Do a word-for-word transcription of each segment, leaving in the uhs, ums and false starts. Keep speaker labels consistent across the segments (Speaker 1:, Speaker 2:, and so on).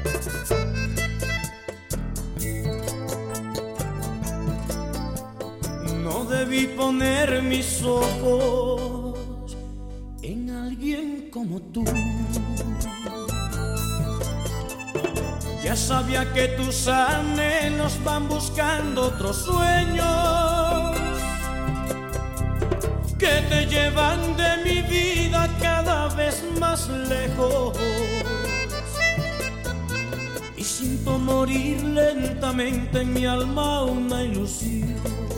Speaker 1: No debí poner mis ojos en alguien como tú. Ya sabía que tus anhelos van buscando otros sueños que te llevan de mi vida cada vez más lejos. Y siento morir lentamente en mi alma una ilusión.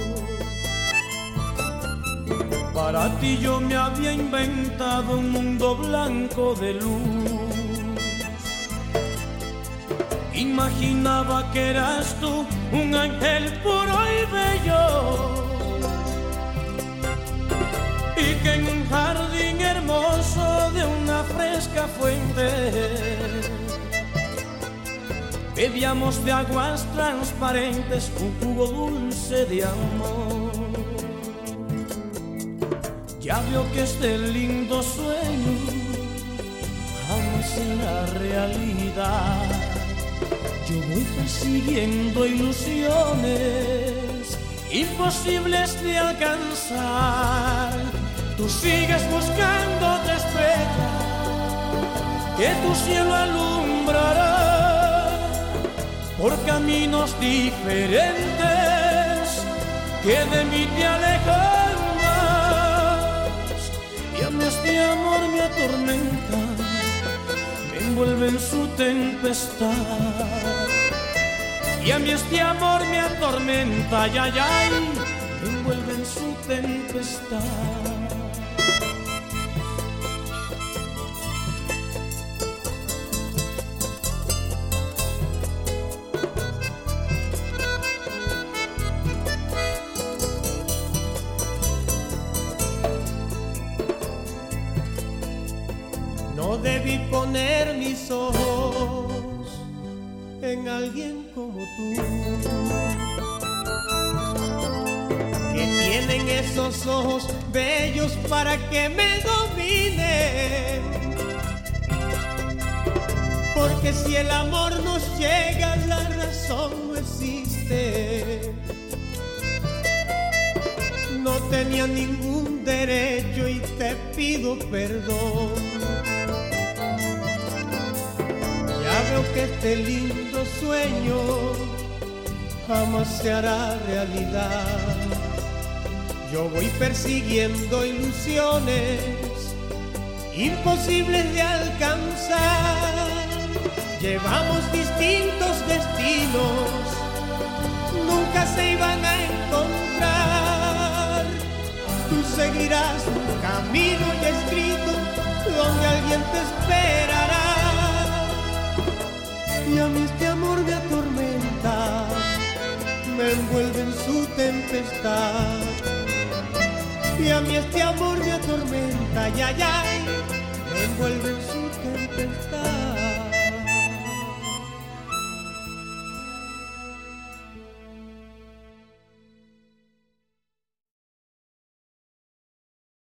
Speaker 1: Para ti yo me había inventado un mundo blanco de luz. Imaginaba que eras tú un ángel puro y bello, y que en un jardín hermoso de una fresca fuente bebíamos de aguas transparentes un jugo dulce de amor. Ya veo que este lindo sueño jamás será realidad. Yo voy persiguiendo ilusiones imposibles de alcanzar. Tú sigues buscando otra estrella que tu cielo alumbrará por caminos diferentes que de mí te alejan más. Y a mí este amor me atormenta, me envuelve en su tempestad. Y a mí este amor me atormenta, ay, ay, ay, me envuelve en su tempestad.
Speaker 2: No debí poner mis ojos en alguien como tú, que tienen esos ojos bellos para que me dominen. Porque si el amor nos llega, la razón no existe. No tenía ningún derecho y te pido perdón. Ya veo que este lindo sueño jamás se hará realidad. Yo voy persiguiendo ilusiones imposibles de alcanzar. Llevamos distintos destinos, nunca se iban a encontrar. Tú seguirás un camino ya escrito donde alguien te esperará. Y a mí este amor me atormenta, me envuelve en su tempestad. Y a mí este amor me atormenta, ay, ay, ay, me envuelve en su tempestad.